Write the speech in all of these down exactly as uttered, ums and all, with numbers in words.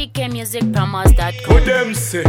C K music promos dot com. What them say?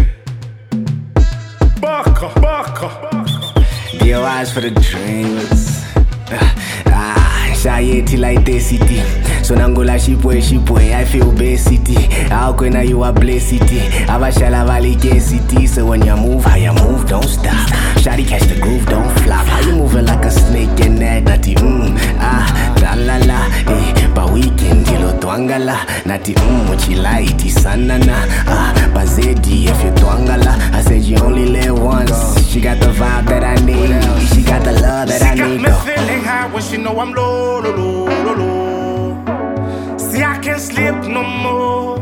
Baka, baka, baka. Dear eyes for the dreamers. Ah, shy till I city. So nangola shipwe shipwe, I feel bay city. How can I you a blessed city? Abashala Valley K city. So when you move, how you move, don't stop. Shawty catch the groove, don't flop. How you moving like a snake in that natty? Mm, ah, la la la, eh. Ba weekend kilo twangala, natty mm, what you like, sanana. Ah, bazedi if you twangala. I said you only live once. She got the vibe that I need. She got the love that she I need. She got me feeling high when she know I'm low, low, low, low, low. See, I can't sleep no more.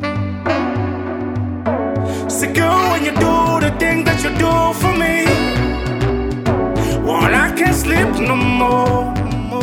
See, girl, when you do the thing that you do for me, well, I can't sleep no more.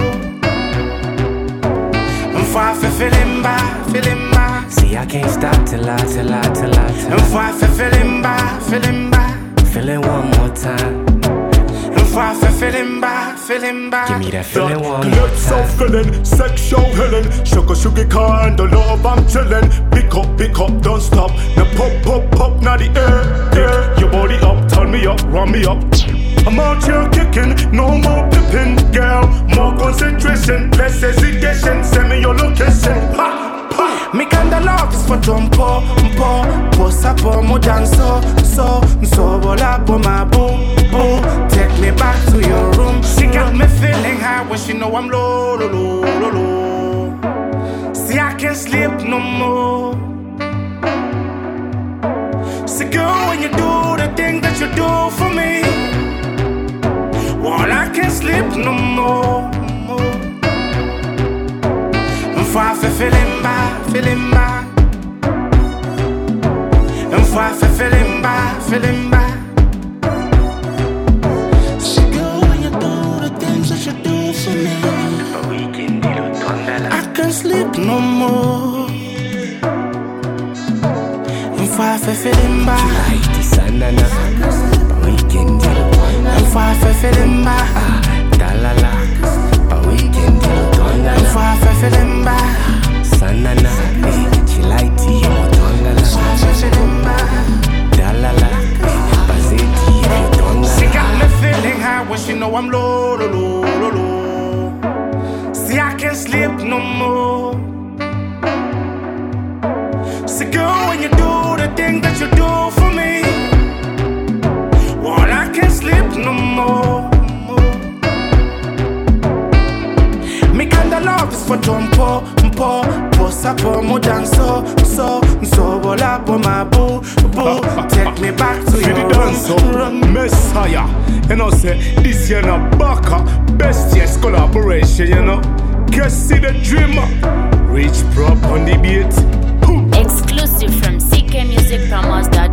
I'm far from feeling bad, feeling bad. See, I can't stop till I, till I, till I, till I. I'm far from feeling bad, feeling bad. Feeling one more time. Far from feeling bad, feeling bad. Give me that feeling one more Let's time. feeling, sexual healing. Sugar, sugar kind of love, I'm chillin'. Pick up, pick up, don't stop. Now pop, pop, pop, now the air, air. Your body up, turn me up, run me up. I'm out here kicking, no more pippin', girl. More concentration, less hesitation. Send me your location. Ha! Me kinda love is for jumpo, mpo. Posa po mo danso, so, so bola po my boom, boom. Take me back to your room. She got me feeling high when she know I'm low, low, low, low, low. See, I can't sleep no more. See, girl, when you do the thing that you do for me, well, I can't sleep no more. I'm far from feeling bad, feeling bad. I'm far from feeling bad, feeling bad. See, girl, when you do the things that you do for me, I can't sleep no more. I'm far from feeling bad. I'm far from feeling bad. I'm far from feeling bad. Sanana, eh, she like tea, I'm twangala. Dalala, eh, bazeti, eh, twangala. She got me feeling high when she know I'm low, low, low, low, low. See, I can't sleep no more. See, girl, when you do the thing that you do for me, well, I can't sleep no more. Me kinda love is for jumpo, mpo. Posa po mo danso, so, so bola po my boo, boo. Take me back to your room. Messiah, you know say this year na baka. Best yes collaboration, you know. Just see the dreamer, reach prop on the beat. Exclusive from C K music promos dot com.